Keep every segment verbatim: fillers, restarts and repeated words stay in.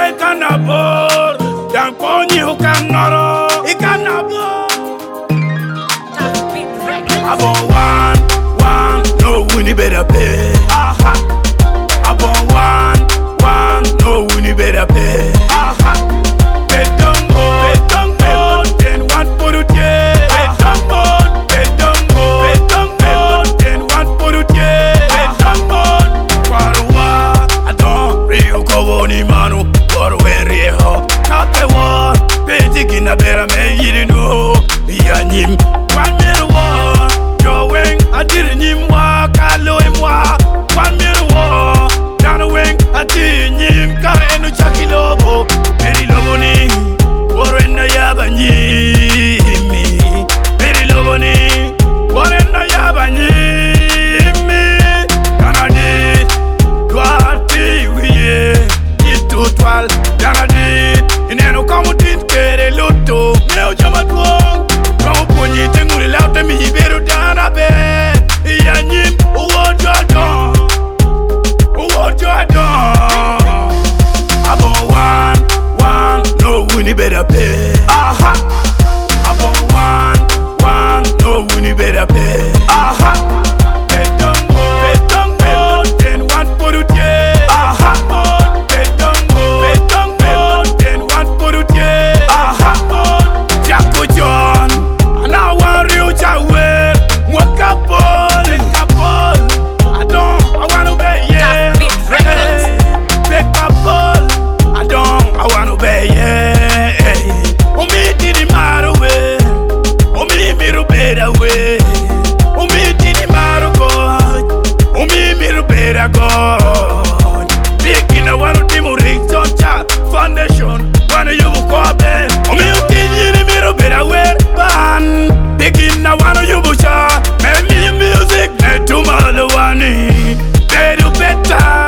Ikanabor, Dankoni who can noro. Ikanabor. About one, one, no winnie better pay. Aha. About one, one, no winnie better pay. Aha. Betongo, betongo, then one put it yeah. Betongo, betongo, betongo, then one put it yeah. Betongo, Warwa, I don't real go on manu, or where you ho. Not the one, Betty in a better man, you know. Yanim, one little one, Joing, I didn't him walk, I know him walk. One little one, down the wing, I didn't him, Karen, Chucky Lobo, Mary Loboni, Warren Yabani, me, Mary Loboni, Warren Yabani, me, Canadi, Duarte, we get to twelve, Canadi, and then come with it, get a lotto, no Jamatwong. Ponyi tenguri lauta mi hiberu dana be Yanyim uwo jodon Uwo jodon Abo one, one, no winnie better pay. Aha. Abo one, one, no winnie better pay. Aha. Betongo, betongo, then one put it yeah. Aha. Betongo, betongo, then one put it yeah. Aha. Jaco John. Now one real child will walk up all in Capol. I don't, I want to be, yeah. Pick up all. I don't, I want to be, yeah. Oh, me did it matter way. Oh, me, me, to better way. Oh, me did it matter God. Oh, me, me, to better God. Big in a one of them, Rick John Foundation. One of you will call them. Oh, me, did it, me, to better way. Begin now, one of you busha. Make me music, make tomorrow one. They do better.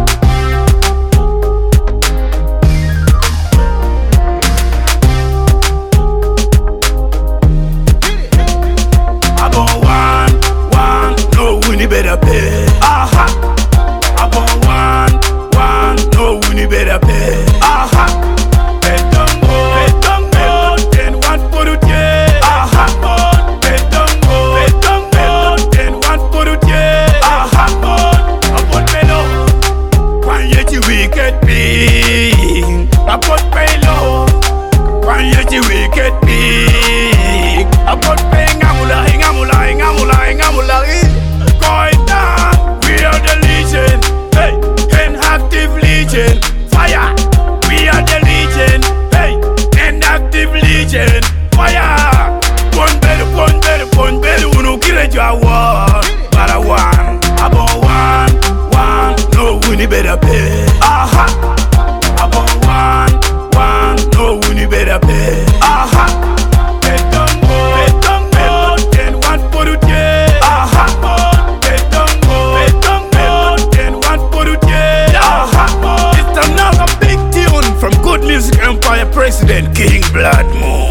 About one, one, no winnie better pay. Aha. About one, one, no winnie better pay. Aha. I put pay low, one year the wicked big. I put pay ngamula, ngamula, ngamula, ngamula. Going down, we are the legion. Hey, an active legion. Fire, we are the legion. Hey, an active legion. Fire. One better, one better, one better. Uno kire jawa. Para one, about one, one. No winnie better pay. Aha. Better pay. Aha. Betongo, betongo, then one put it yeah. Aha. Betongo, betongo, then one put it yeah. Aha. It's another big tune from Good Music Empire President King Blood Moon.